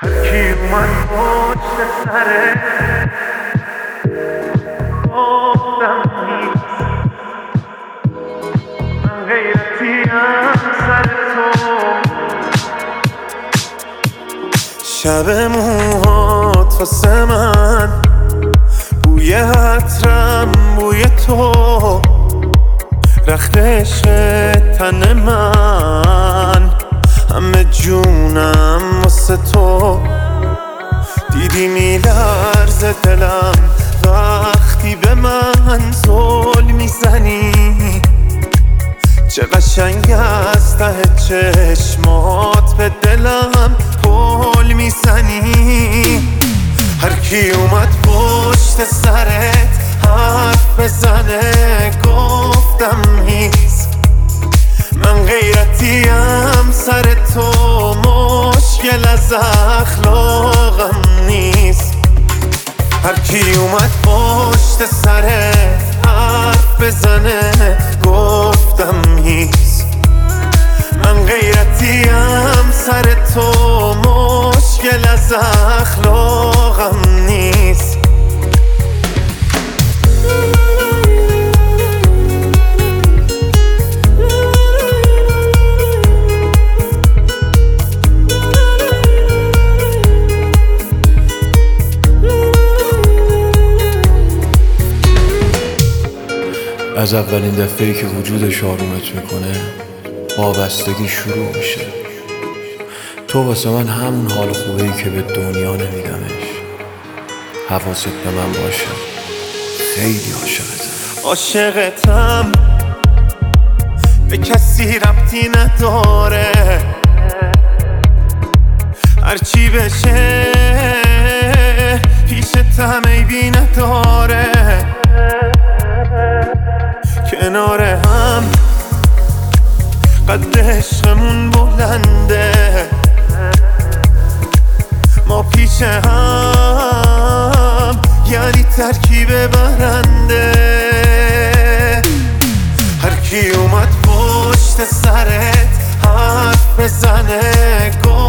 هرکی اومد پشت سره گفتم نیست، من غیرتیم سر تو. شب موهات واسه من بوی عطرم، بوی تو رخت عشق تن من، همه جونم واسه تو. دیدی میلرزه دلم وقتی به من زل میزنی، چه قشنگ از ته چشمات به دلم پل میزنی. هرکی اومد پشت سرت حرف بزنه گفتم هیس، من غیرتیم سر تو، مشکل از اخلاقم نیست. هرکی اومد پشت سرت حرف بزنه گفتم هیس، من غیرتیم سر تو، مشکل از اخلاقم نیست. از اولین دفعه‌ای که وجودش آرومت میکنه وابستگی شروع میشه. تو واسه من همون حال خوبه‌ای که به دنیا نمیدمش. حواست به من باشه، خیلی عاشقتم. عاشقتم به کسی ربطی نداره، هرچی بشه پیشت هم عیبی نداره. کنار هم قد عشقمون بلنده، ما پیش هم یعنی ترکیب برنده. هرکی اومد پشت سرت حرف بزنه